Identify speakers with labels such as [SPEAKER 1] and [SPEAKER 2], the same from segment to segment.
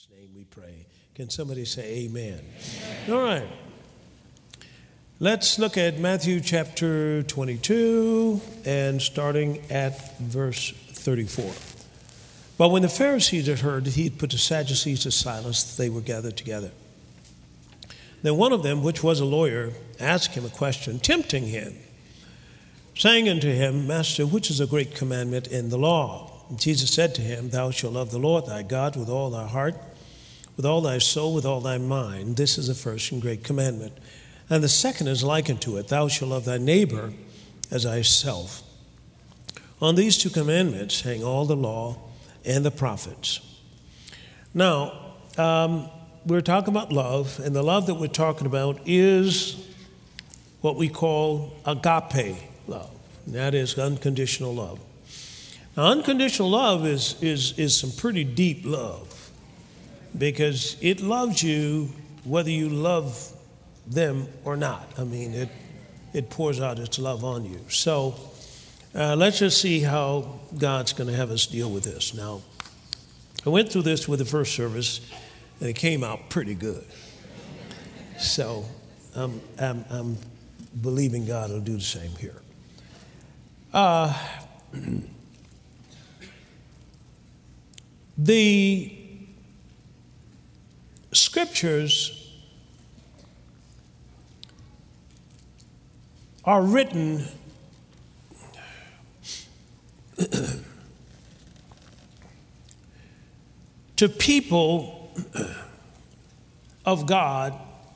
[SPEAKER 1] Jesus' name we pray. Can somebody say amen? All right. Let's look at Matthew chapter 22 and starting at verse 34. But when the Pharisees had heard that he had put the Sadducees to silence, they were gathered together. Then one of them, which was a lawyer, asked him a question, tempting him, saying unto him, Master, which is a great commandment in the law? And Jesus said to him, Thou shalt love the Lord thy God with all thy heart, with all thy soul, with all thy mind. This is the first and great commandment. And the second is like unto it, Thou shalt love thy neighbor as thyself. On these two commandments hang all the law and the prophets. Now, we're talking about love, and the love that we're talking about is what we call agape love. And that is unconditional love. Now, unconditional love is some pretty deep love, because it loves you whether you love them or not. I mean, it pours out its love on you. So let's just see how God's going to have us deal with this. Now, I went through this with the first service, and it came out pretty good. So I'm believing God will do the same here. The scriptures are written to people of God,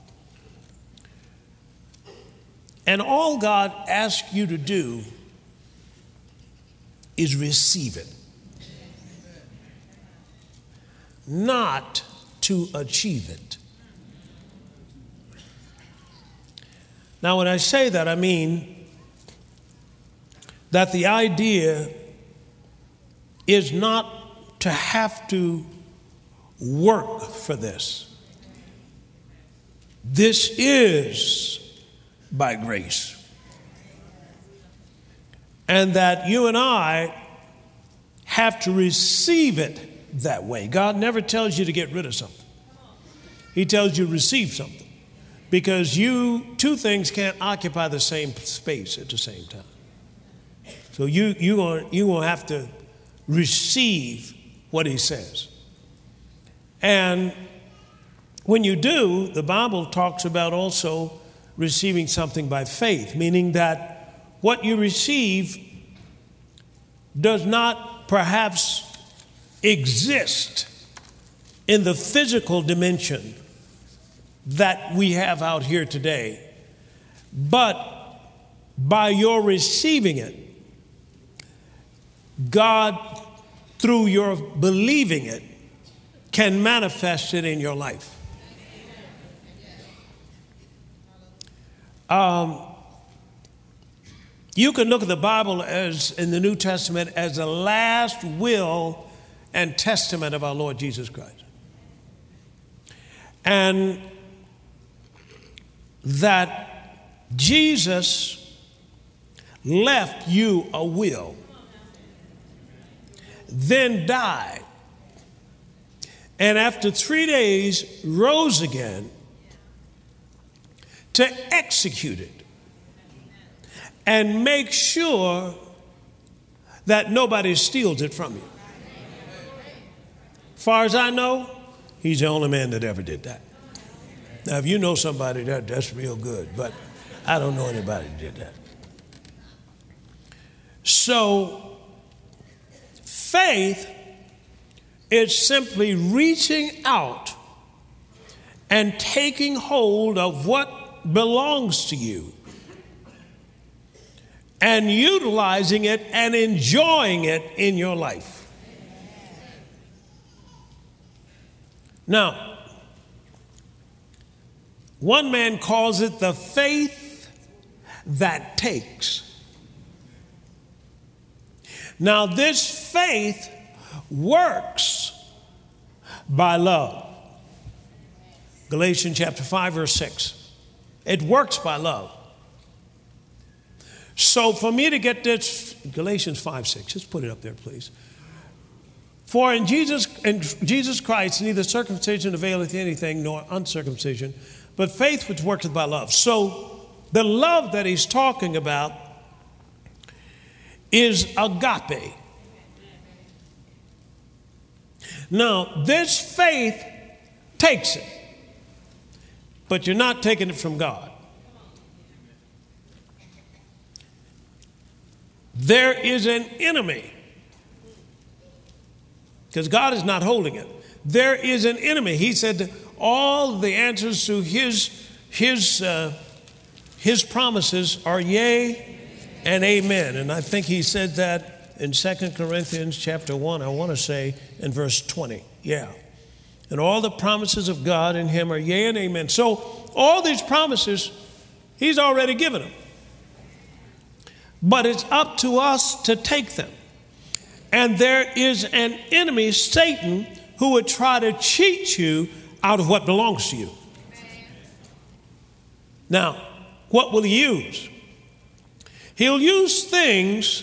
[SPEAKER 1] and all God asks you to do is receive it, not to achieve it. Now, when I say that, I mean that the idea is not to have to work for this. This is by grace. And that you and I have to receive it that way. God never tells you to get rid of something. He tells you to receive something. Because two things can't occupy the same space at the same time. So you're going to have to receive what he says. And when you do, the Bible talks about also receiving something by faith, meaning that what you receive does not perhaps exist in the physical dimension that we have out here today, but by your receiving it, God, through your believing it, can manifest it in your life. You can look at the Bible as in the New Testament as the last will and testament of our Lord Jesus Christ. And that Jesus left you a will, then died, and after 3 days rose again to execute it and make sure that nobody steals it from you. As far as I know, he's the only man that ever did that. Now, if you know somebody that's real good, but I don't know anybody that did that. So, faith is simply reaching out and taking hold of what belongs to you and utilizing it and enjoying it in your life. Now, one man calls it the faith that takes. Now, this faith works by love. Galatians chapter 5, verse 6. It works by love. So for me to get this, Galatians 5, 6, just put it up there, please. For in Jesus Christ neither circumcision availeth anything, nor uncircumcision, but faith which worketh by love. So the love that he's talking about is agape. Now, this faith takes it, but you're not taking it from God. There is an enemy, because God is not holding it. There is an enemy. He said all the answers to his promises are yea and amen. And I think he said that in 2 Corinthians chapter 1, I want to say in verse 20. Yeah. And all the promises of God in him are yea and amen. So all these promises, he's already given them. But it's up to us to take them. And there is an enemy, Satan, who would try to cheat you out of what belongs to you. Now, what will he use? He'll use things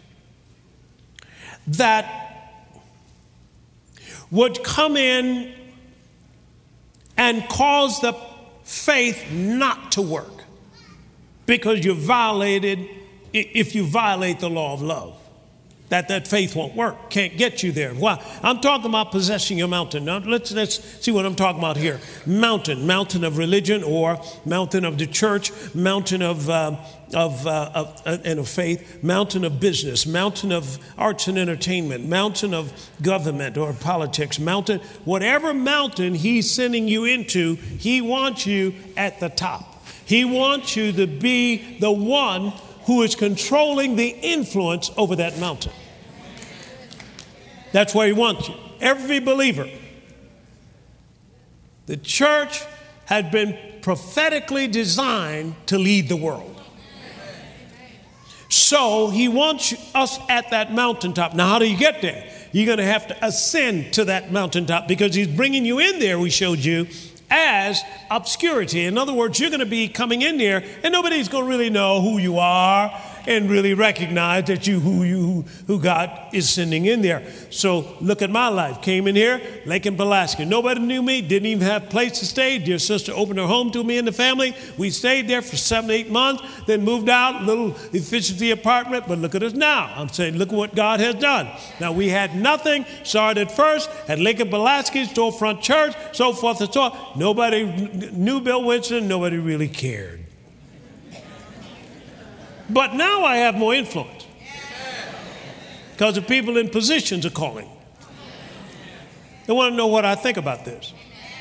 [SPEAKER 1] that would come in and cause the faith not to work, because if you violate the law of love, that faith won't work, can't get you there. Why? I'm talking about possessing your mountain. Now let's see what I'm talking about here. Mountain of religion, or mountain of the church, mountain of faith, mountain of business, mountain of arts and entertainment, mountain of government or politics, mountain, whatever mountain he's sending you into, he wants you at the top. He wants you to be the one who is controlling the influence over that mountain. That's where he wants you. Every believer. The church had been prophetically designed to lead the world. So he wants us at that mountaintop. Now, how do you get there? You're going to have to ascend to that mountaintop, because he's bringing you in there, we showed you, as obscurity. In other words, you're going to be coming in there and nobody's going to really know who you are and really recognize that who God is sending in there. So look at my life. Came in here, Lincoln, Pulaski. Nobody knew me, didn't even have a place to stay. Dear sister opened her home to me and the family. We stayed there for 7-8 months, then moved out, little efficiency apartment. But look at us now. I'm saying, look at what God has done. Now, we had nothing, started first at Lincoln, Pulaski, storefront church, so forth and so on. Nobody knew Bill Winston. Nobody really cared. But now I have more influence, because the people in positions are calling. They want to know what I think about this.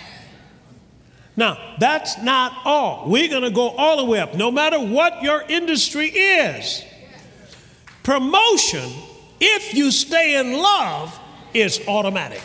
[SPEAKER 1] Now, that's not all. We're going to go all the way up, no matter what your industry is. Promotion, if you stay in love, is automatic.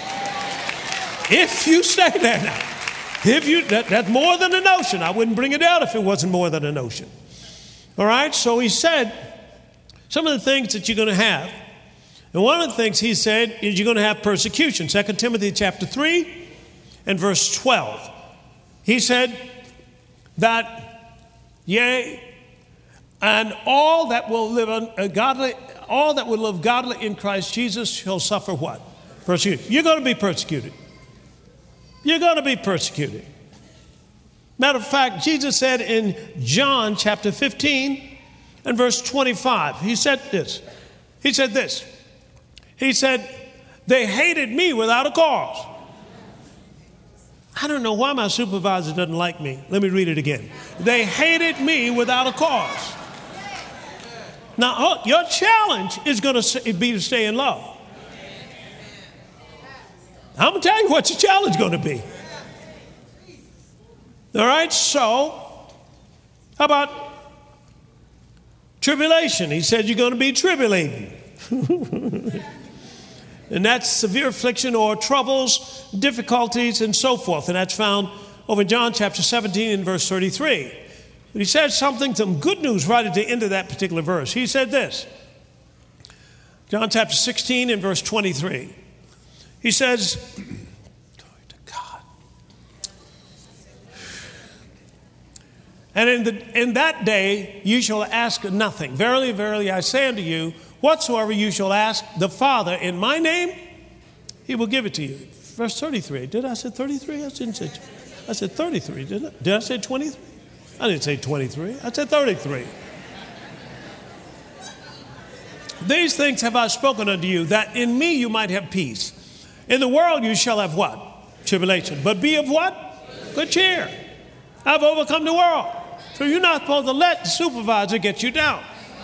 [SPEAKER 1] If you stay there now. That's more than a notion. I wouldn't bring it out if it wasn't more than a notion. All right, so he said some of the things that you're going to have. And one of the things he said is you're going to have persecution. 2 Timothy chapter 3 and verse 12. He said that, yea, and all that will live godly in Christ Jesus shall suffer what? Persecution. You're going to be persecuted. You're going to be persecuted. Matter of fact, Jesus said in John chapter 15 and verse 25, he said this. He said this. He said, they hated me without a cause. I don't know why my supervisor doesn't like me. Let me read it again. They hated me without a cause. Now, your challenge is going to be to stay in love. I'm going to tell you what your challenge is going to be. All right, so how about tribulation? He said you're going to be tribulating. And that's severe affliction or troubles, difficulties, and so forth. And that's found over in John chapter 17 and verse 33. But he said some good news right at the end of that particular verse. He said this, John chapter 16 and verse 23. He says, and in that day you shall ask nothing. Verily, verily, I say unto you, whatsoever you shall ask the Father in my name, he will give it to you. Verse 33. Did I say 33? I said 33, didn't I? Did I say 23? I didn't say 23. I said 33. These things have I spoken unto you, that in me you might have peace. In the world you shall have what? Tribulation. But be of what? Good cheer. I've overcome the world. So you're not supposed to let the supervisor get you down.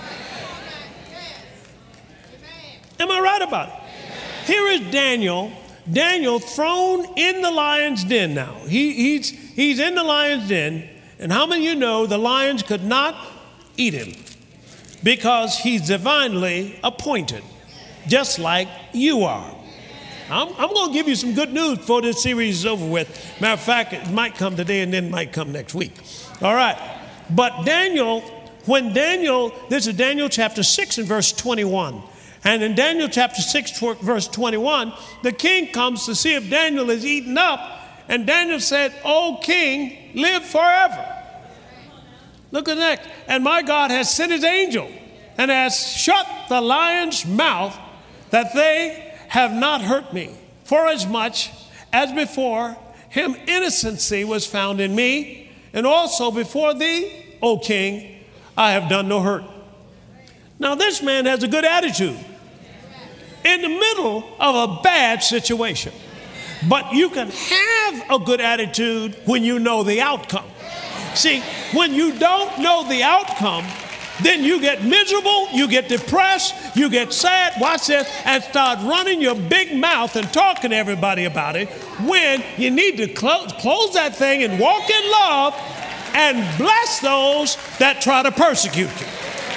[SPEAKER 1] Am I right about it? Here is Daniel. Daniel thrown in the lion's den now. He's in the lion's den. And how many of you know the lions could not eat him? Because he's divinely appointed, just like you are. I'm going to give you some good news before this series is over with. Matter of fact, it might come today and then it might come next week. All right. But this is Daniel chapter 6 and verse 21. And in Daniel chapter 6, verse 21, the king comes to see if Daniel is eaten up. And Daniel said, "O king, live forever." Look at that. "And my God has sent his angel and has shut the lion's mouth that they have not hurt me. Forasmuch as before him innocency was found in me, and also before thee, O king, I have done no hurt." Now this man has a good attitude in the middle of a bad situation. But you can have a good attitude when you know the outcome. See, when you don't know the outcome, then you get miserable, you get depressed, you get sad, watch this, and start running your big mouth and talking to everybody about it, when you need to close that thing and walk in love and bless those that try to persecute you.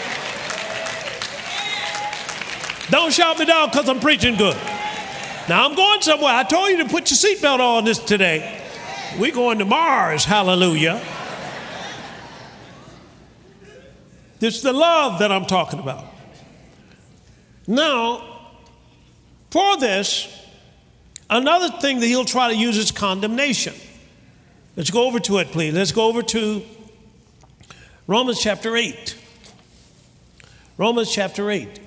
[SPEAKER 1] Don't shout me down because I'm preaching good. Now I'm going somewhere. I told you to put your seatbelt on this today. We're going to Mars, hallelujah. This is the love that I'm talking about. Now, for this, another thing that he'll try to use is condemnation. Let's go over to it, please. Let's go over to Romans chapter 8. Romans chapter 8.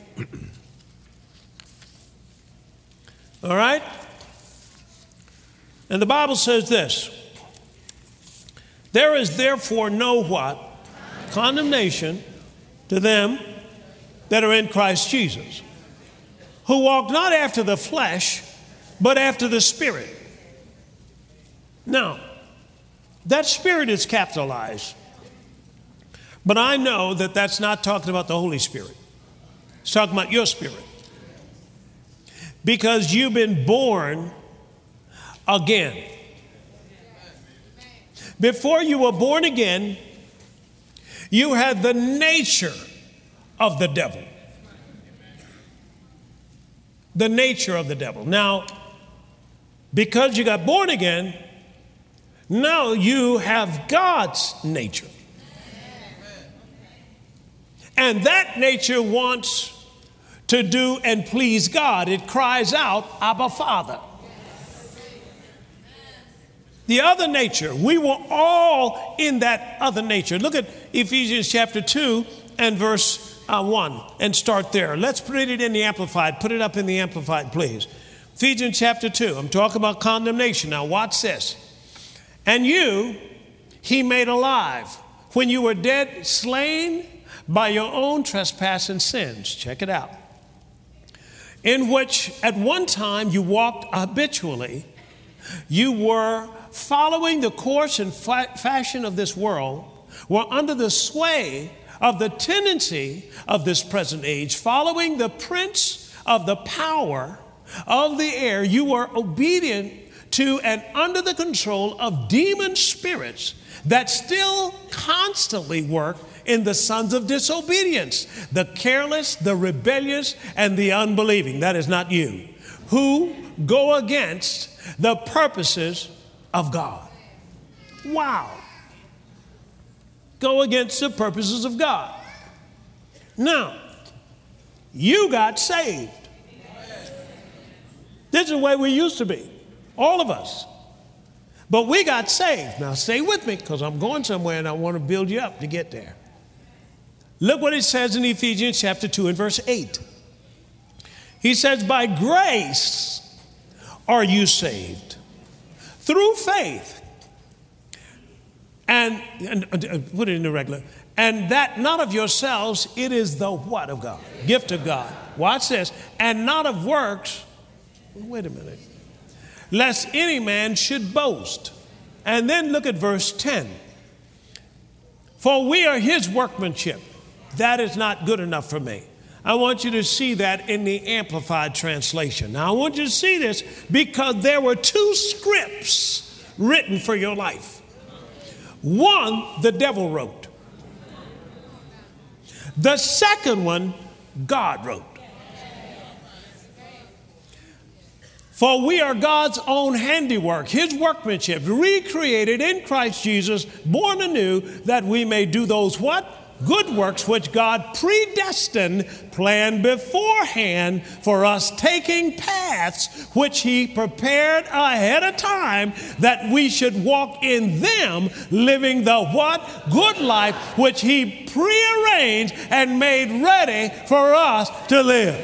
[SPEAKER 1] All right? And the Bible says this: "There is therefore no what? Condemnation to them that are in Christ Jesus, who walk not after the flesh, but after the Spirit." Now, that Spirit is capitalized, but I know that that's not talking about the Holy Spirit. It's talking about your spirit. Because you've been born again. Before you were born again, you had the nature of the devil. The nature of the devil. Now, because you got born again, now you have God's nature. And that nature wants to do and please God. It cries out, "Abba, Father." The other nature, we were all in that other nature. Look at Ephesians chapter 2 and verse 1 and start there. Let's put it in the Amplified. Put it up in the Amplified, please. Ephesians chapter 2. I'm talking about condemnation. Now watch this. "And you he made alive when you were dead, slain by your own trespass and sins." Check it out. "In which at one time you walked habitually, you were following the course and fashion of this world, were under the sway of the tendency of this present age, following the prince of the power of the air. You were obedient to and under the control of demon spirits that still constantly work in the sons of disobedience, the careless, the rebellious, and the unbelieving." That is not you. "Who go against the purposes of God." Wow. Go against the purposes of God. Now, you got saved. This is the way we used to be, all of us. But we got saved. Now stay with me, because I'm going somewhere and I want to build you up to get there. Look what it says in Ephesians chapter 2 and verse 8. He says, "By grace are you saved? Through faith. And put it in the regular. And that not of yourselves, it is the what of God? Gift of God. Watch this. And not of works. Wait a minute. Lest any man should boast. And then look at verse 10. For we are his workmanship. That is not good enough for me. I want you to see that in the Amplified Translation. Now, I want you to see this because there were two scripts written for your life. One, the devil wrote. The second one, God wrote. For we are God's own handiwork, his workmanship, recreated in Christ Jesus, born anew, that we may do those what? Good works which God predestined, planned beforehand for us, taking paths which he prepared ahead of time that we should walk in them, living the what? Good life which he prearranged and made ready for us to live.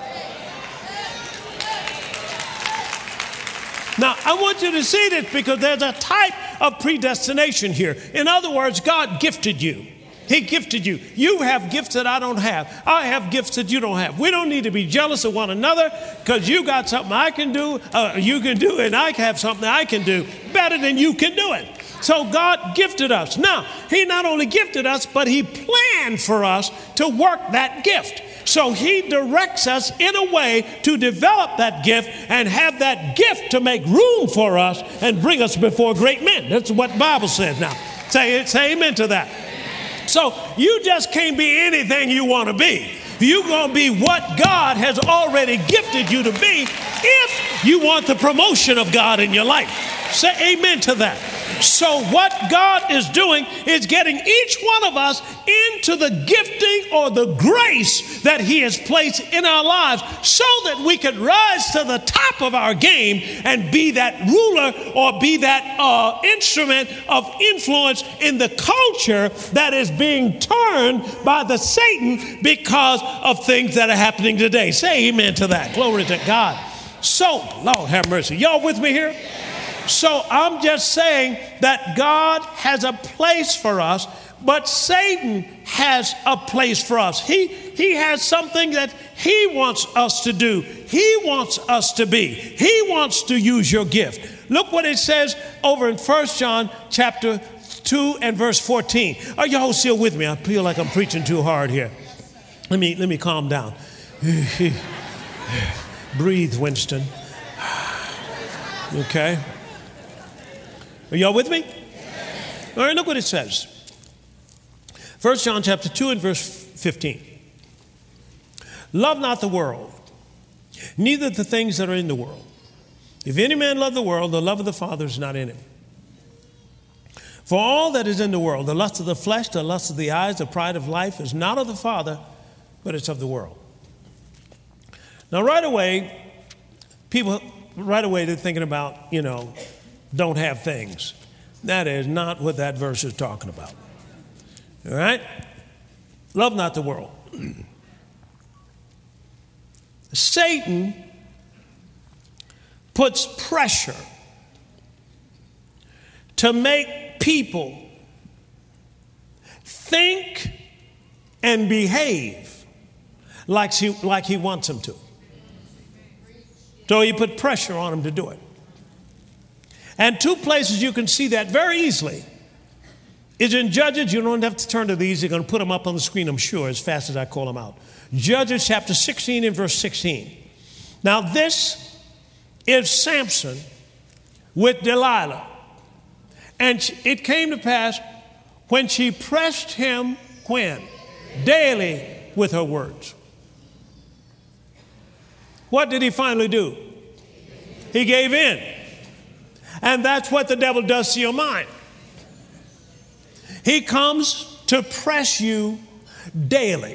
[SPEAKER 1] Now, I want you to see this because there's a type of predestination here. In other words, God gifted you. He gifted you. You have gifts that I don't have. I have gifts that you don't have. We don't need to be jealous of one another because you got something I can do, you can do, and I have something I can do better than you can do it. So God gifted us. Now, he not only gifted us, but he planned for us to work that gift. So he directs us in a way to develop that gift and have that gift to make room for us and bring us before great men. That's what the Bible says. Now, say amen to that. So you just can't be anything you want to be. You're going to be what God has already gifted you to be if you want the promotion of God in your life. Say amen to that. So what God is doing is getting each one of us into the gifting or the grace that he has placed in our lives so that we can rise to the top of our game and be that ruler or be that instrument of influence in the culture that is being turned by the Satan because of things that are happening today. Say amen to that. Glory to God. So, Lord have mercy. Y'all with me here? So I'm just saying that God has a place for us, but Satan has a place for us. He has something that he wants us to do. He wants us to be. He wants to use your gift. Look what it says over in 1 John chapter 2 and verse 14. Are y'all still with me? I feel like I'm preaching too hard here. Let me calm down. Breathe, Winston. Okay. Are y'all with me? All right, look what it says. 1 John chapter 2 and verse 15. Love not the world, neither the things that are in the world. If any man love the world, the love of the Father is not in him. For all that is in the world, the lust of the flesh, the lust of the eyes, the pride of life, is not of the Father, but it's of the world. Now, right away, they're thinking about, don't have things. That is not what that verse is talking about. All right? Love not the world. Satan puts pressure to make people think and behave like he wants them to. So he put pressure on them to do it. And two places you can see that very easily is in Judges. You don't have to turn to these. You're going to put them up on the screen, I'm sure, as fast as I call them out. Judges chapter 16 and verse 16. Now this is Samson with Delilah. And it came to pass when she pressed him, when? Daily with her words. What did he finally do? He gave in. And that's what the devil does to your mind. He comes to press you daily.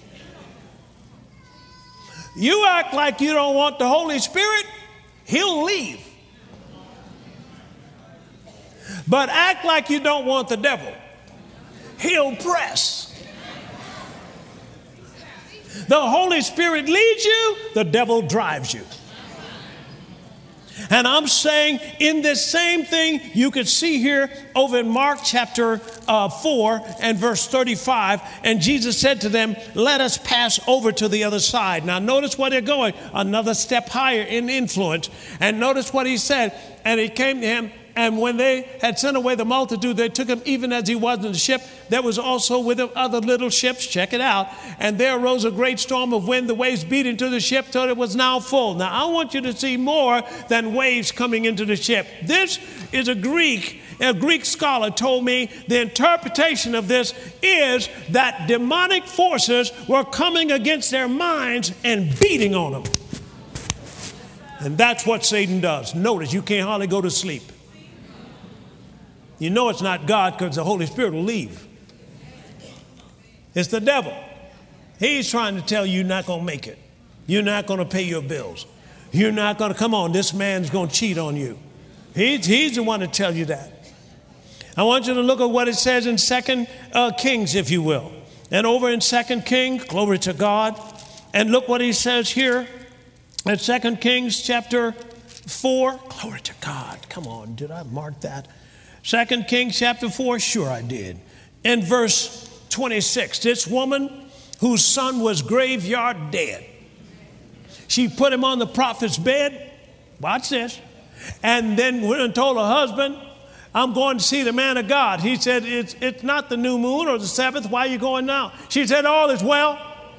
[SPEAKER 1] You act like you don't want the Holy Spirit, he'll leave. But act like you don't want the devil, he'll press. The Holy Spirit leads you, the devil drives you. And I'm saying in this same thing, you could see here over in Mark chapter 4 and verse 35, and Jesus said to them, let us pass over to the other side. Now notice where they're going, another step higher in influence. And notice what he said, and it came to him, and when they had sent away the multitude, they took him even as he was in the ship. There was also with him other little ships, check it out. And there arose a great storm of wind, the waves beat into the ship till it was now full. Now I want you to see more than waves coming into the ship. This is a Greek scholar told me the interpretation of this is that demonic forces were coming against their minds and beating on them. And that's what Satan does. Notice you can't hardly go to sleep. You know it's not God because the Holy Spirit will leave. It's the devil. He's trying to tell you you're not going to make it. You're not going to pay your bills. You're not going to, come on, this man's going to cheat on you. He's the one to tell you that. I want you to look at what it says in 2 Kings, if you will. And over in 2 Kings, glory to God. And look what he says here at 2 Kings chapter 4. Glory to God. Come on, did I mark that? 2 Kings chapter 4, sure I did. In verse 26, this woman whose son was graveyard dead. She put him on the prophet's bed. Watch this. And then went and told her husband, I'm going to see the man of God. He said, it's not the new moon or the Sabbath. Why are you going now? She said, all is well.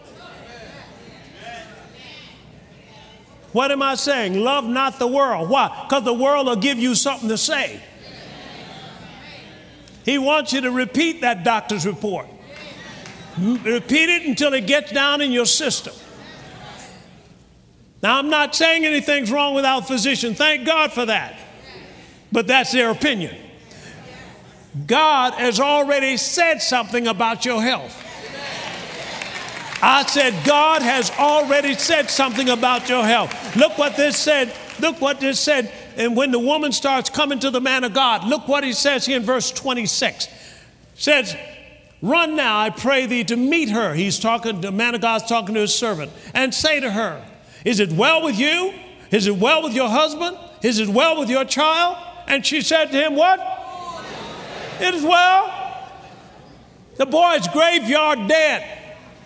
[SPEAKER 1] What am I saying? Love not the world. Why? Because the world will give you something to say. He wants you to repeat that doctor's report. Repeat it until it gets down in your system. Now, I'm not saying anything's wrong with our physician. Thank God for that. But that's their opinion. God has already said something about your health. I said, God has already said something about your health. Look what this said. Look what this said. And when the woman starts coming to the man of God, look what he says here in verse 26. Says, run now, I pray thee, to meet her. He's talking, the man of God's talking to his servant. And say to her, is it well with you? Is it well with your husband? Is it well with your child? And she said to him, what? It is well. The boy's graveyard dead.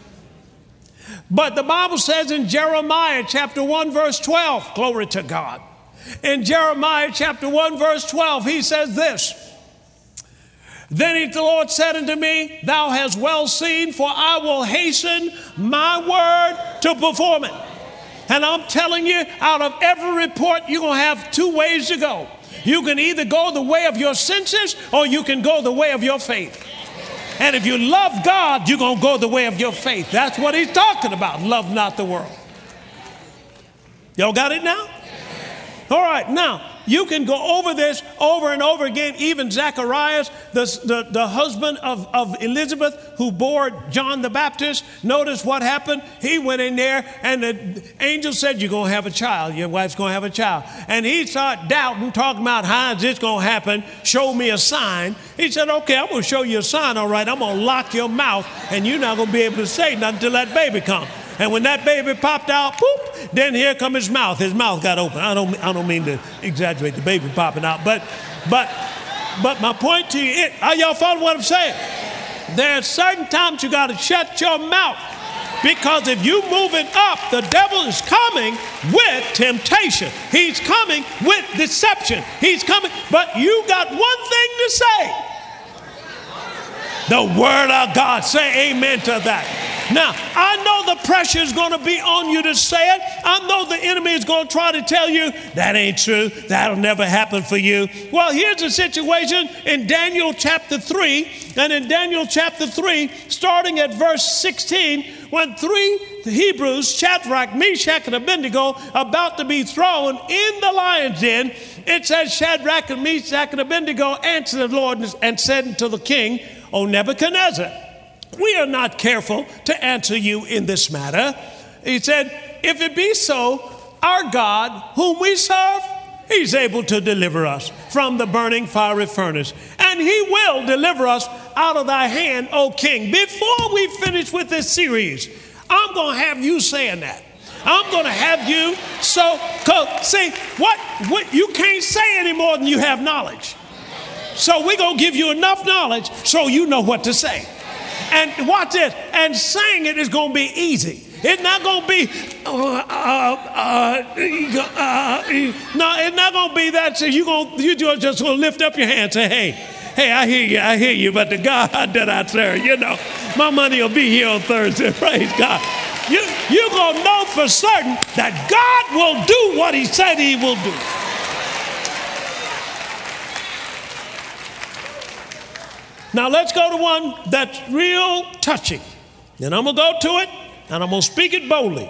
[SPEAKER 1] But the Bible says in Jeremiah chapter 1 verse 12, glory to God. In Jeremiah chapter 1 verse 12, he says this. Then the Lord said unto me, thou hast well seen, for I will hasten my word to perform it. And I'm telling you, out of every report, you're going to have two ways to go. You can either go the way of your senses or you can go the way of your faith. And if you love God, you're going to go the way of your faith. That's what he's talking about. Love not the world. Y'all got it now? All right, now, you can go over this over and over again. Even Zacharias, the husband of Elizabeth, who bore John the Baptist, notice what happened. He went in there and the angel said, you're going to have a child. Your wife's going to have a child. And he started doubting, talking about how is this going to happen? Show me a sign. He said, okay, I'm going to show you a sign, all right. I'm going to lock your mouth and you're not going to be able to say nothing until that baby comes. And when that baby popped out, boop, then here come his mouth. His mouth got open. I don't mean to exaggerate the baby popping out, but my point to you, are y'all following what I'm saying? There are certain times you got to shut your mouth, because if you move it up, the devil is coming with temptation. He's coming with deception. He's coming, but you got one thing to say. The word of God. Say amen to that. Now, I know the pressure is going to be on you to say it. I know the enemy is going to try to tell you that ain't true. That'll never happen for you. Well, here's the situation in Daniel chapter 3. And in Daniel chapter 3, starting at verse 16, when three Hebrews, Shadrach, Meshach, and Abednego, about to be thrown in the lion's den, it says Shadrach and Meshach and Abednego answered the Lord and said unto the king, O Nebuchadnezzar, we are not careful to answer you in this matter. He said, if it be so, our God, whom we serve, he's able to deliver us from the burning fiery furnace. And he will deliver us out of thy hand, O king. Before we finish with this series, I'm going to have you saying that. I'm going to have you. So, see, what you can't say any more than you have knowledge. So we're going to give you enough knowledge so you know what to say. And watch this. And saying it is going to be easy. It's not going to be, no, it's not going to be that. So you just going to lift up your hand and say, hey, I hear you, but the God that I serve, my money will be here on Thursday. Praise God. You're going to know for certain that God will do what he said he will do. Now let's go to one that's real touching. And I'm going to go to it, and I'm going to speak it boldly.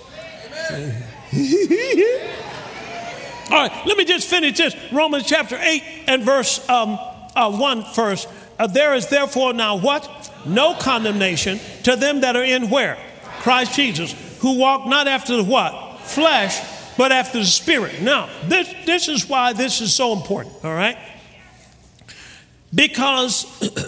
[SPEAKER 1] All right, let me just finish this. Romans chapter 8 and verse 1 first. There is therefore now what? No condemnation to them that are in where? Christ Jesus, who walk not after the what? Flesh, but after the Spirit. Now, this is why this is so important, all right? Because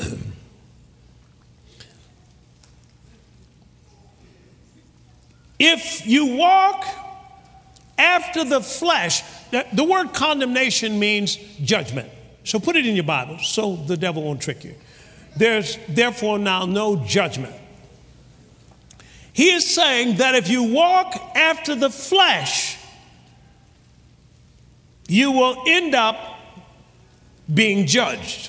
[SPEAKER 1] if you walk after the flesh, the word condemnation means judgment. So put it in your Bible so the devil won't trick you. There's therefore now no judgment. He is saying that if you walk after the flesh, you will end up being judged.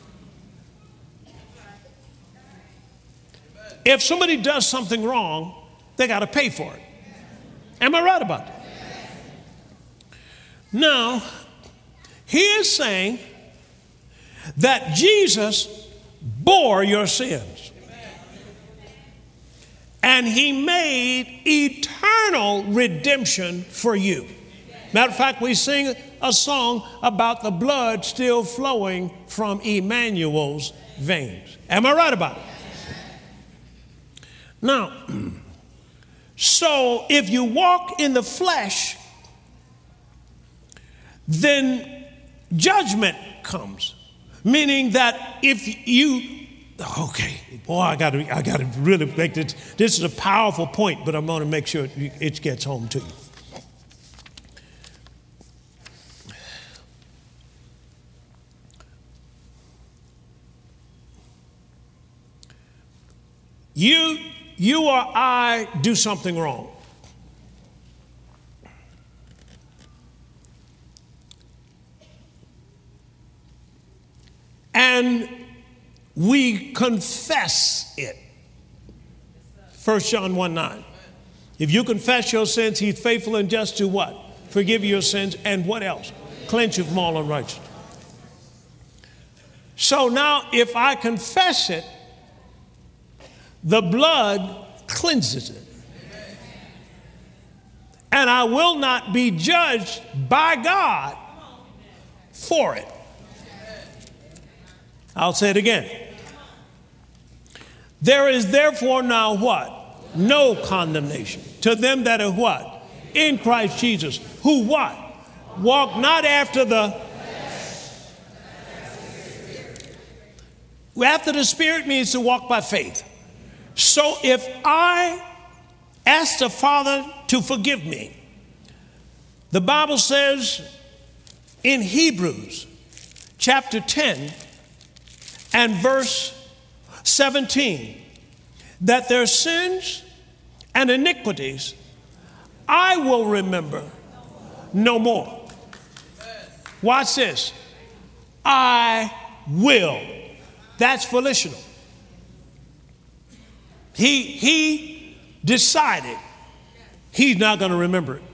[SPEAKER 1] If somebody does something wrong, they got to pay for it. Am I right about that? Now, he is saying that Jesus bore your sins. And he made eternal redemption for you. Matter of fact, we sing a song about the blood still flowing from Emmanuel's veins. Am I right about it? Now, so if you walk in the flesh, then judgment comes. Meaning that if you, I got to really make this. This is a powerful point, but I'm going to make sure it gets home to you. You or I do something wrong. And we confess it. 1 John 1:9. If you confess your sins, he's faithful and just to what? Forgive your sins and what else? Cleanse you from all unrighteousness. So now if I confess it, the blood cleanses it. And I will not be judged by God for it. I'll say it again. There is therefore now what? No condemnation to them that are what? In Christ Jesus. Who what? Walk not after the... After the Spirit means to walk by faith. So if I ask the Father to forgive me, the Bible says in Hebrews chapter 10 and verse 17 that their sins and iniquities I will remember no more. Watch this. I will. That's volitional. He decided he's not going to remember it.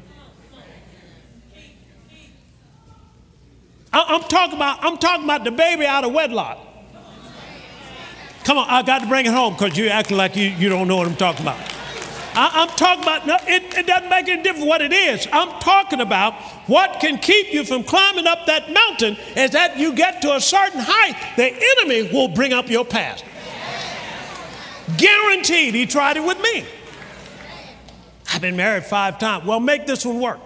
[SPEAKER 1] I'm talking about the baby out of wedlock. Come on, I got to bring it home because you're acting like you don't know what I'm talking about. I'm talking about, no, it doesn't make any difference what it is. I'm talking about what can keep you from climbing up that mountain is that you get to a certain height, the enemy will bring up your past. Guaranteed. He tried it with me. I've been married 5 times. Well, make this one work.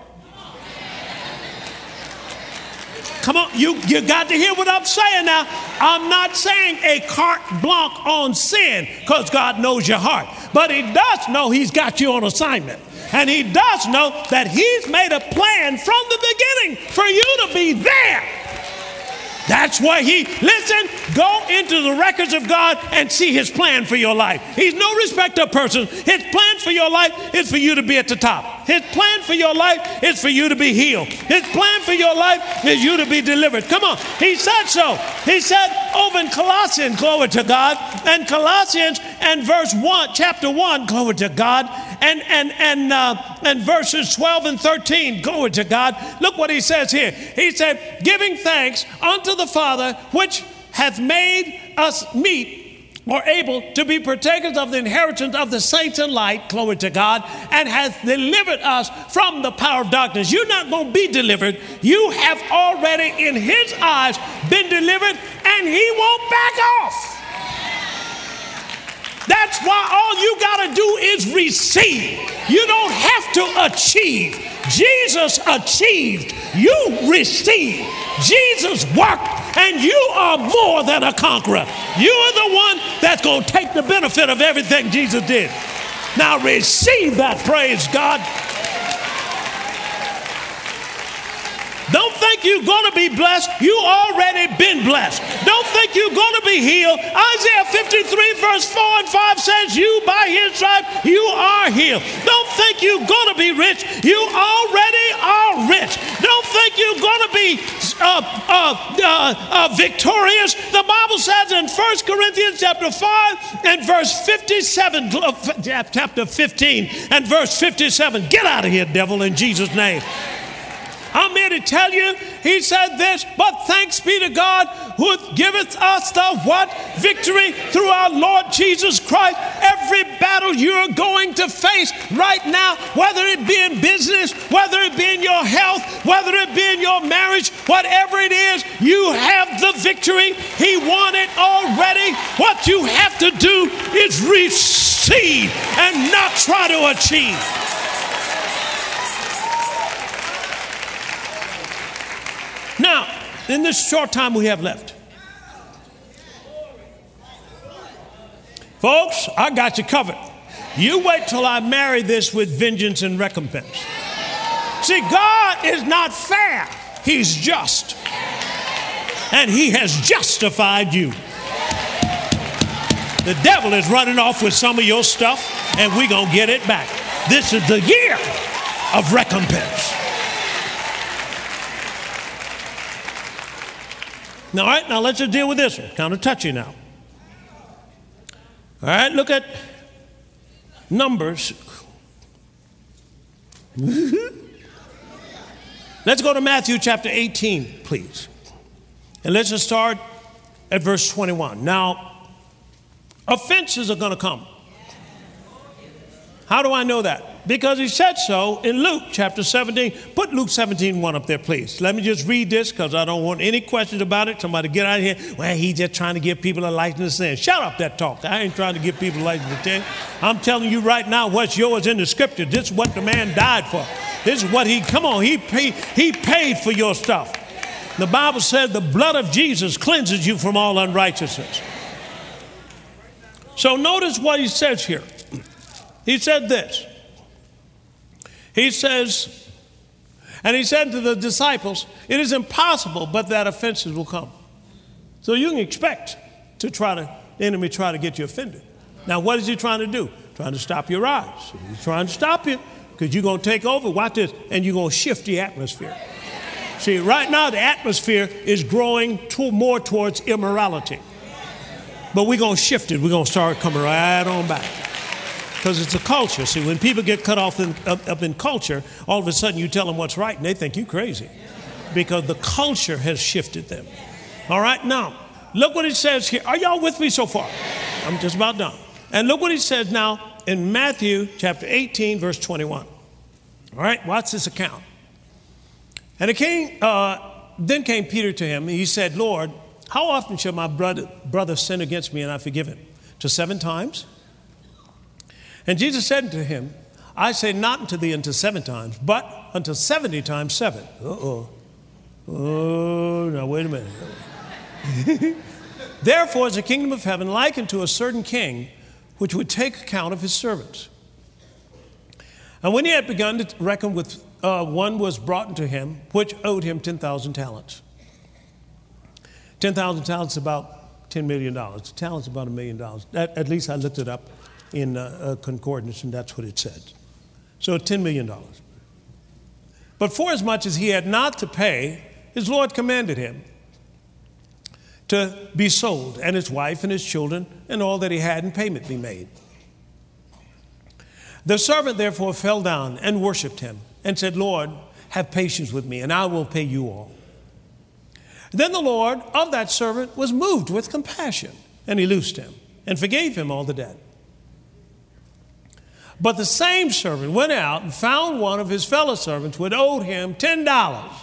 [SPEAKER 1] Come on, you got to hear what I'm saying now. I'm not saying a carte blanche on sin because God knows your heart. But he does know he's got you on assignment. And he does know that he's made a plan from the beginning for you to be there. That's why listen, go into the records of God and see his plan for your life. He's no respecter of persons. His plan for your life is for you to be at the top. His plan for your life is for you to be healed. His plan for your life is you to be delivered. Come on. He said so. He said over in Colossians, glory to God, and Colossians and verse 1, chapter 1, glory to God, and verses 12 and 13, glory to God. Look what he says here. He said, giving thanks unto the Father, which hath made us meet or able to be partakers of the inheritance of the saints in light, glory to God, and hath delivered us from the power of darkness. You're not going to be delivered. You have already in his eyes been delivered, and he won't back off. That's why all you got to do is receive. You don't have to achieve. Jesus achieved. You receive. Jesus worked, and you are more than a conqueror. You are the one that's going to take the benefit of everything Jesus did. Now receive that, praise God. Don't think you're going to be blessed. You already been blessed. Don't think you're going to be healed. Isaiah 53 verse 4 and 5 says, you by his stripes, you are healed. Don't think you're going to be rich. You already are rich. Don't think you're going to be victorious. The Bible says in 1 Corinthians chapter 5 and verse 57, chapter 15 and verse 57, get out of here, devil, in Jesus' name. I'm here to tell you, he said this, but thanks be to God who giveth us the what? Victory through our Lord Jesus Christ. Every battle you're going to face right now, whether it be in business, whether it be in your health, whether it be in your marriage, whatever it is, you have the victory. He won it already. What you have to do is receive and not try to achieve. Now, in this short time we have left, folks, I got you covered. You wait till I marry this with vengeance and recompense. See, God is not fair. He's just. And he has justified you. The devil is running off with some of your stuff, and we're going to get it back. This is the year of recompense. Now, all right, now let's just deal with this one. Kind of touchy now. All right, look at Numbers. Let's go to Matthew chapter 18, please. And let's just start at verse 21. Now, offenses are going to come. How do I know that? Because he said so in Luke chapter 17. Put Luke 17:1 up there, please. Let me just read this because I don't want any questions about it. Somebody get out of here. Well, he's just trying to give people a license to sin. Shut up that talk. I ain't trying to give people a license to sin. I'm telling you right now what's yours in the scripture. This is what the man died for. This is what he paid for your stuff. The Bible said the blood of Jesus cleanses you from all unrighteousness. So notice what he says here. He said this. He says, and he said to the disciples, it is impossible but that offenses will come. So you can expect the enemy try to get you offended. Now, what is he trying to do? Trying to stop your rise. He's trying to stop you because you're going to take over. Watch this. And you're going to shift the atmosphere. See, right now the atmosphere is growing more towards immorality. But we're going to shift it. We're going to start coming right on back. Because it's a culture. See, when people get cut off up in culture, all of a sudden you tell them what's right and they think you're crazy. Because the culture has shifted them. All right, now, look what it says here. Are y'all with me so far? I'm just about done. And look what he says now in Matthew chapter 18, verse 21. All right, watch this account. And then came Peter to him, and he said, Lord, how often shall my brother sin against me and I forgive him? To 7 times? And Jesus said unto him, I say not unto thee unto 7 times, but unto 70 times 7. Oh, now wait a minute. Therefore is the kingdom of heaven likened to a certain king, which would take account of his servants. And when he had begun to reckon with, one was brought unto him, which owed him 10,000 talents. 10,000 talents is about $10 million. Talents about $1 million. At least I looked it up in concordance, and that's what it said. So $10 million. But forasmuch as he had not to pay, his Lord commanded him to be sold, and his wife and his children and all that he had, and payment be made. The servant therefore fell down and worshiped him and said, Lord, have patience with me, and I will pay you all. Then the Lord of that servant was moved with compassion, and he loosed him and forgave him all the debt. But the same servant went out and found one of his fellow servants who had owed him $10.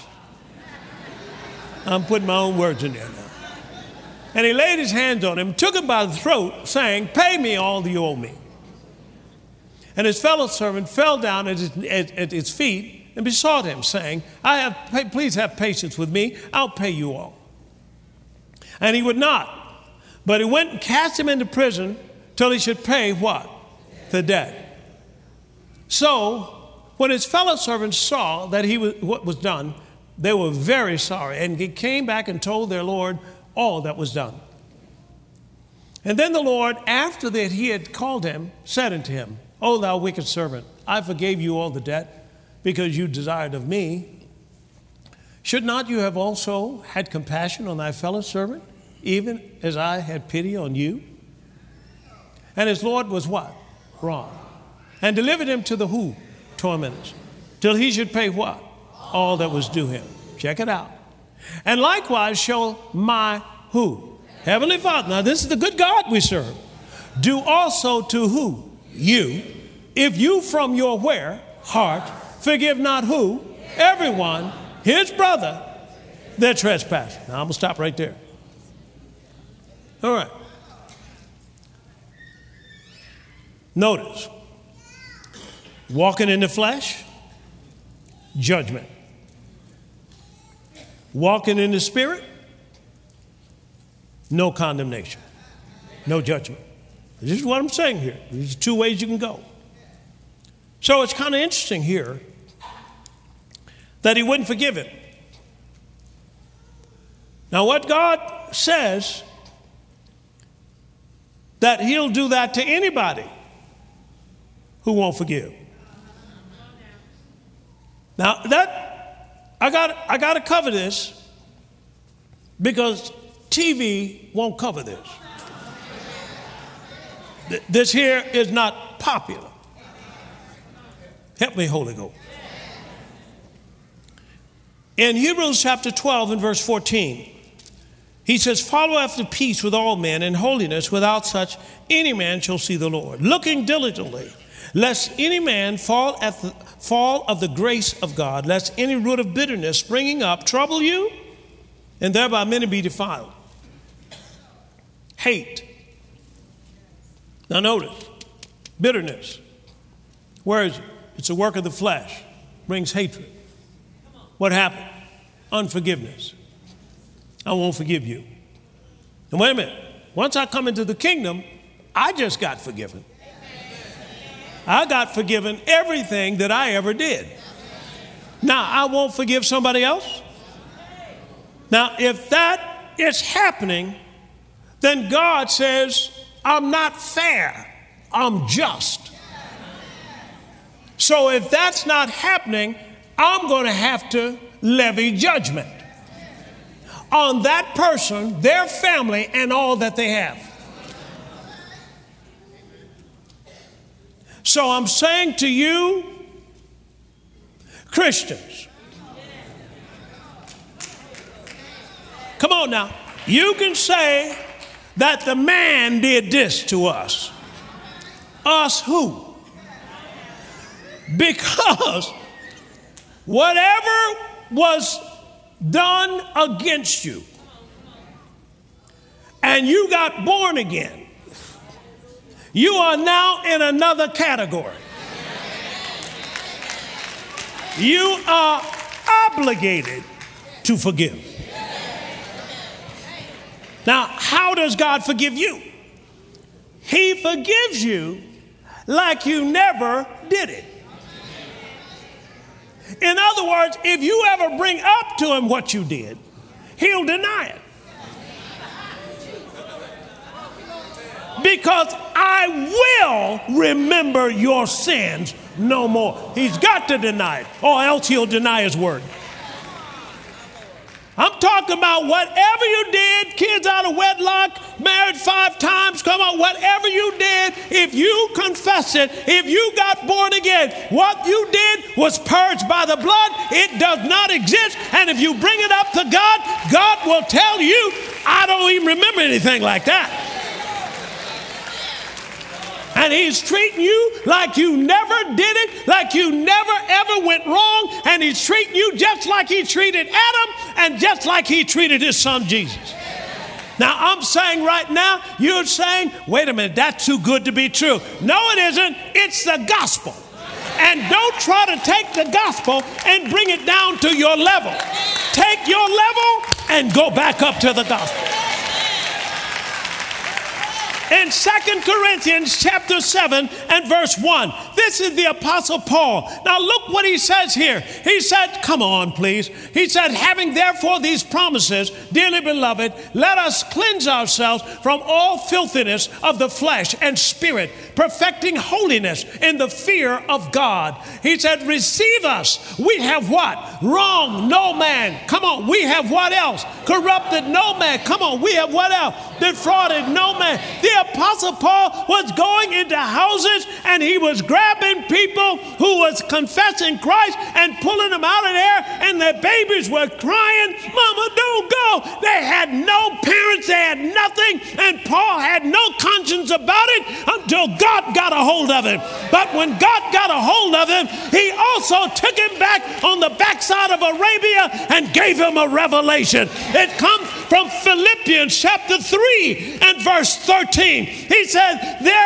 [SPEAKER 1] I'm putting my own words in there now. And he laid his hands on him, took him by the throat, saying, pay me all that you owe me. And his fellow servant fell down at his feet and besought him, saying, please have patience with me, I'll pay you all. And he would not, but he went and cast him into prison till he should pay what? The debt. So when his fellow servants saw that what was done, they were very sorry, and he came back and told their Lord all that was done. And then the Lord, after that he had called him, said unto him, O thou wicked servant, I forgave you all the debt, because you desired of me. Should not you have also had compassion on thy fellow servant, even as I had pity on you? And his Lord was what? Wroth. And delivered him to the who? Tormentors. Till he should pay what? All that was due him. Check it out. And likewise shall my who? Heavenly Father. Now this is the good God we serve. Do also to who? You. If you from your where? Heart. Forgive not who? Everyone. His brother. Their trespass. Now I'm going to stop right there. All right. Notice. Walking in the flesh. Judgment. Walking in the Spirit, no condemnation, no judgment. This is what I'm saying here. There's two ways you can go. So it's kind of interesting here that he wouldn't forgive it. Now what God says, that he'll do that to anybody who won't forgive. Now that I got to cover this because TV won't cover this. This here is not popular. Help me, Holy Ghost. In Hebrews chapter 12 and verse 14, he says, follow after peace with all men and holiness, without such any man shall see the Lord. Looking diligently, lest any man fall of the grace of God, lest any root of bitterness springing up trouble you, and thereby many be defiled. Hate. Now notice, bitterness. Where is it? It's a work of the flesh. Brings hatred. What happened? Unforgiveness. I won't forgive you. And wait a minute. Once I come into the kingdom, I just got forgiven. I got forgiven everything that I ever did. Now, I won't forgive somebody else. Now, if that is happening, then God says, I'm not fair, I'm just. So if that's not happening, I'm going to have to levy judgment on that person, their family, and all that they have. So I'm saying to you, Christians, come on now, you can say that the man did this to us. Us who? Because whatever was done against you and you got born again, you are now in another category. You are obligated to forgive. Now, how does God forgive you? He forgives you like you never did it. In other words, if you ever bring up to him what you did, he'll deny it. Because I will remember your sins no more. He's got to deny it, or else he'll deny his word. I'm talking about whatever you did, kids out of wedlock, married 5 times, come on, whatever you did, if you confess it, if you got born again, what you did was purged by the blood. It does not exist. And if you bring it up to God, God will tell you, I don't even remember anything like that. And he's treating you like you never did it, like you never ever went wrong. And he's treating you just like he treated Adam and just like he treated his son Jesus. Now, I'm saying right now, you're saying, wait a minute, that's too good to be true. No, it isn't. It's the gospel. And don't try to take the gospel and bring it down to your level. Take your level and go back up to the gospel. In 2 Corinthians chapter 7 and verse 1, this is the Apostle Paul. Now look what he says here. He said, come on, please. He said, having therefore these promises, dearly beloved, let us cleanse ourselves from all filthiness of the flesh and spirit, perfecting holiness in the fear of God. He said, receive us. We have what? Wronged no man. Come on. We have what else? Corrupted no man. Come on. We have what else? Defrauded no man. The Apostle Paul was going into houses and he was grabbing people who was confessing Christ and pulling them out of there, and their babies were crying, Mama, don't go. They had no parents, they had nothing, and Paul had no conscience about it until God got a hold of him. But when God got a hold of him, he also took him back on the backside of Arabia and gave him a revelation. It comes from Philippians chapter 3 and verse 13. He said,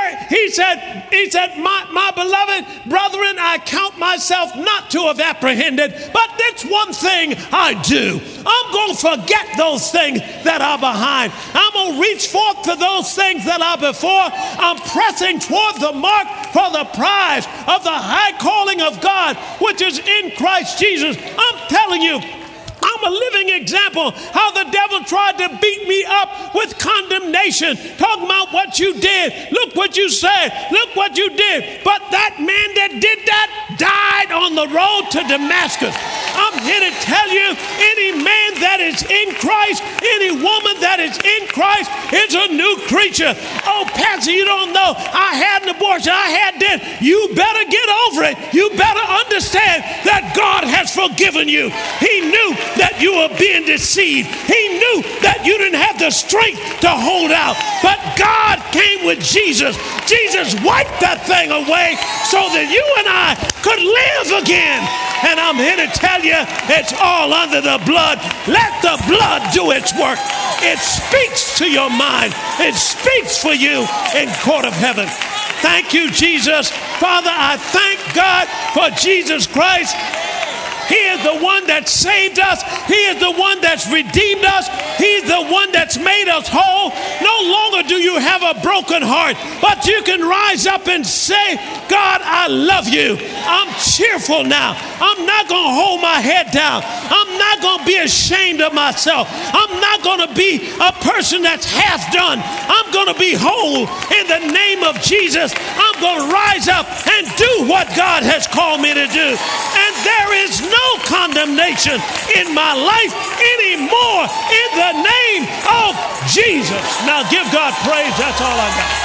[SPEAKER 1] my beloved brethren, I count myself not to have apprehended, but that's one thing I do. I'm going to forget those things that are behind. I'm going to reach forth to those things that are before. I'm pressing toward the mark for the prize of the high calling of God, which is in Christ Jesus. I'm telling you, I'm a living example how the devil tried to beat me up with condemnation, talking about what you did. Look what you said. Look what you did. But that man that did that died on the road to Damascus. I'm here to tell you, any man that is in Christ, any woman that is in Christ is a new creature. Oh, Pastor, you don't know. I had an abortion. I had this. You better get over it. You better understand that God has forgiven you. He knew that you were being deceived. He knew that you didn't have the strength to hold out. But God came with Jesus. Jesus wiped that thing away so that you and I could live again. And I'm here to tell you, it's all under the blood. Let the blood do its work. It speaks to your mind. It speaks for you in court of heaven. Thank you, Jesus. Father, I thank God for Jesus Christ. He is the one that saved us. He is the one that's redeemed us. He's the one that's made us whole. No longer do you have a broken heart, but you can rise up and say, God, I love you. I'm cheerful now. I'm not going to hold my head down. I'm not going to be ashamed of myself. I'm not going to be a person that's half done. I'm going to be whole in the name of Jesus. I'm going to rise up and do what God has called me to do. And there is no condemnation in my life anymore in the name of Jesus. Now give God praise. That's all I got.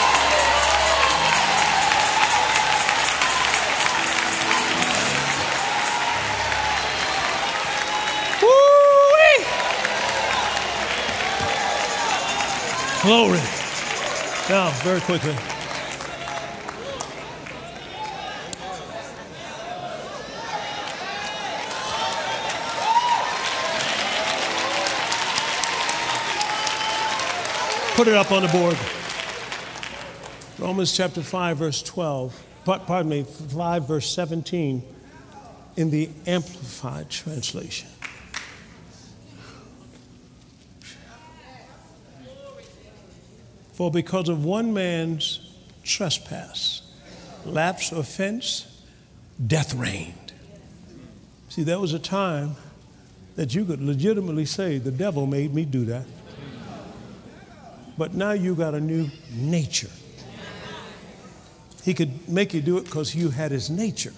[SPEAKER 1] Glory. Now, very quickly. Put it up on the board. Romans chapter 5, verse 12. Pardon me, 5, verse 17 in the Amplified Translation. For because of one man's trespass, lapse, offense, death reigned. See, there was a time that you could legitimately say, the devil made me do that. But now you got a new nature. He could make you do it because you had his nature.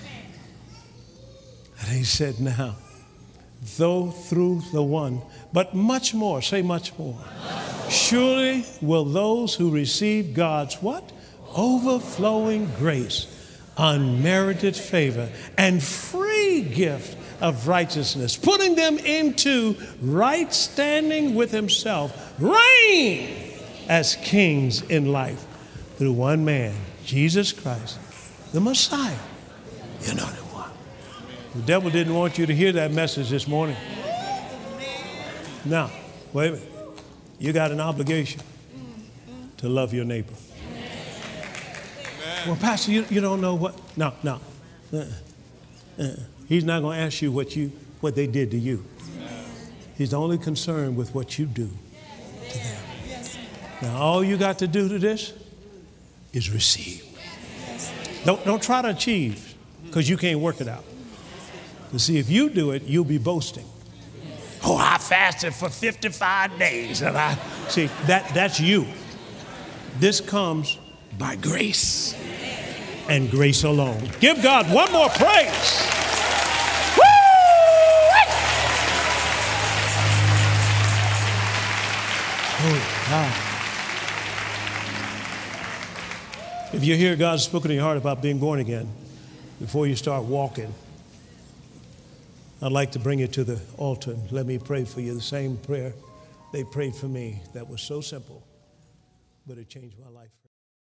[SPEAKER 1] And he said, now, though through the one, but much more, say much more. Surely will those who receive God's what? Overflowing grace, unmerited favor, and free gift of righteousness, putting them into right standing with himself, reign as kings in life through one man, Jesus Christ, the Messiah. You know the one. The devil didn't want you to hear that message this morning. Now, wait a minute. You got an obligation to love your neighbor. Well, Pastor, you don't know what? No. He's not going to ask you what they did to you. He's only concerned with what you do to them. Now, all you got to do to this is receive. Don't try to achieve, because you can't work it out. You see, if you do it, you'll be boasting. Oh, I fasted for 55 days. And that's you. This comes by grace and grace alone. Give God one more praise. Woo! Oh, God. If you hear God spoken in your heart about being born again, before you start walking, I'd like to bring you to the altar and let me pray for you. The same prayer they prayed for me that was so simple, but it changed my life.